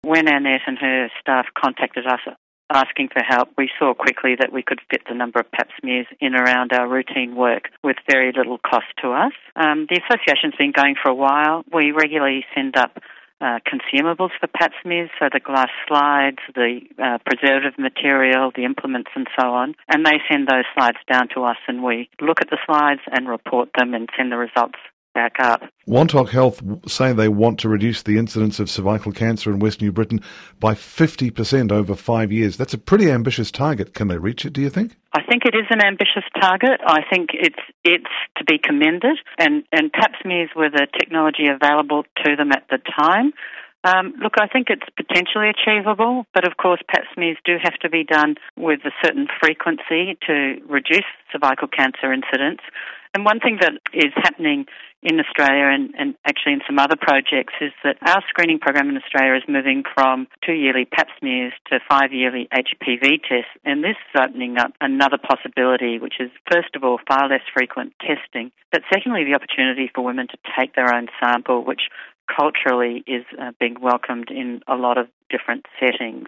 When Annette and her staff contacted us asking for help, we saw quickly that we could fit the number of pap smears in around our routine work with very little cost to us. The association's been going for a while. We regularly send up consumables for pap smears, so the glass slides, the preservative material, the implements and so on, and they send those slides down to us and we look at the slides and report them and send the results back up. Wantok Health say they want to reduce the incidence of cervical cancer in West New Britain by 50% over 5 years. That's a pretty ambitious target. Can they reach it, do you think? I think it is an ambitious target. I think it's to be commended, and pap smears were the technology available to them at the time. Look, I think it's potentially achievable, but of course pap smears do have to be done with a certain frequency to reduce cervical cancer incidence. And one thing that is happening in Australia and actually in some other projects is that our screening program in Australia is moving from 2 yearly pap smears to 5 yearly HPV tests. And this is opening up another possibility, which is, first of all, far less frequent testing, but secondly, the opportunity for women to take their own sample, which culturally is being welcomed in a lot of different settings.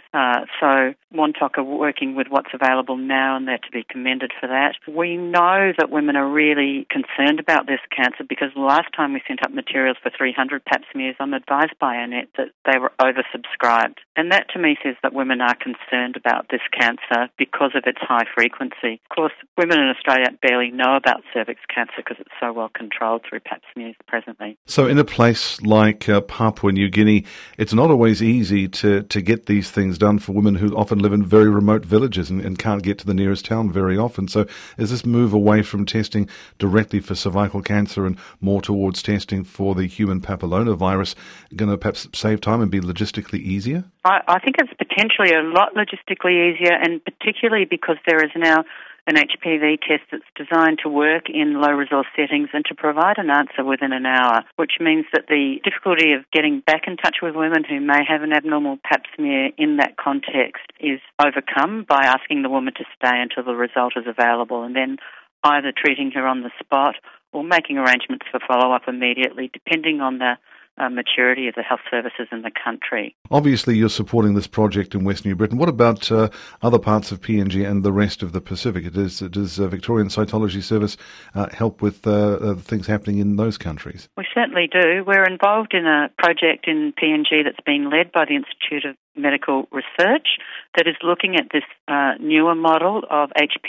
So Wantok are working with what's available now, and they're to be commended for that. We know that women are really concerned about this cancer because the last time we sent up materials for 300 pap smears, I'm advised by Annette that they were oversubscribed. And that to me says that women are concerned about this cancer because of its high frequency. Of course, women in Australia barely know about cervix cancer because it's so well controlled through pap smears presently. So in a place like Papua New Guinea, it's not always easy to get these things done for women who often live in very remote villages and can't get to the nearest town very often. So is this move away from testing directly for cervical cancer and more towards testing for the human papillomavirus going to perhaps save time and be logistically easier? I think it's potentially a lot logistically easier, and particularly because there is now an HPV test that's designed to work in low-resource settings and to provide an answer within an hour, which means that the difficulty of getting back in touch with women who may have an abnormal pap smear in that context is overcome by asking the woman to stay until the result is available and then either treating her on the spot or making arrangements for follow-up immediately, depending on the maturity of the health services in the country. Obviously, you're supporting this project in West New Britain. What about other parts of PNG and the rest of the Pacific? Does Victorian Cytology Service help with things happening in those countries? We certainly do. We're involved in a project in PNG that's been led by the Institute of Medical Research that is looking at this newer model of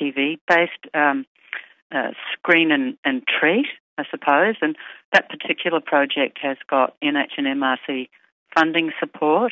HPV-based screen and treat, I suppose, and that particular project has got NH and MRC funding support.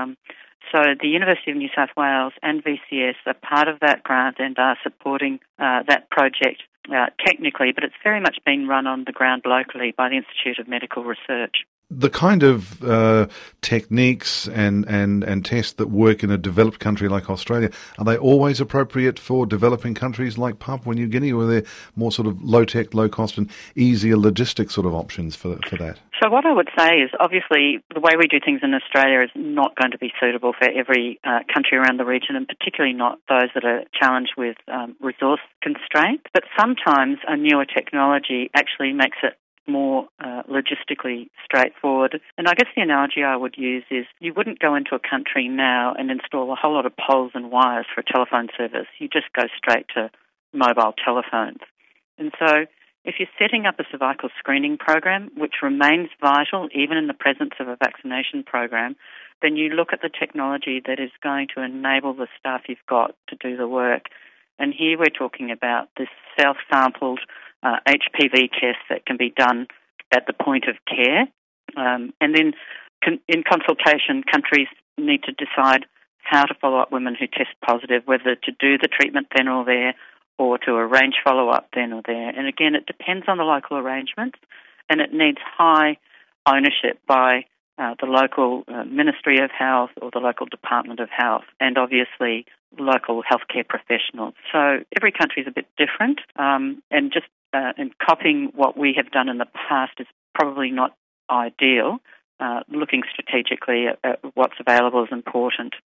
So the University of New South Wales and VCS are part of that grant and are supporting that project technically, but it's very much being run on the ground locally by the Institute of Medical Research. The kind of techniques and tests that work in a developed country like Australia, are they always appropriate for developing countries like Papua New Guinea, or are there more sort of low-tech, low-cost and easier logistic sort of options for that? So what I would say is, obviously, the way we do things in Australia is not going to be suitable for every country around the region, and particularly not those that are challenged with resource constraints. But sometimes a newer technology actually makes it more logistically straightforward. And I guess the analogy I would use is you wouldn't go into a country now and install a whole lot of poles and wires for a telephone service. You just go straight to mobile telephones. And so if you're setting up a cervical screening program, which remains vital even in the presence of a vaccination program, then you look at the technology that is going to enable the staff you've got to do the work. And here we're talking about this self-sampled HPV test that can be done at the point of care. And then in consultation, countries need to decide how to follow up women who test positive, whether to do the treatment then or there or to arrange follow-up then or there. And again, it depends on the local arrangements, and it needs high ownership by the local Ministry of Health or the local Department of Health, and obviously local healthcare professionals. So every country is a bit different, and just and copying what we have done in the past is probably not ideal. Looking strategically at what's available is important.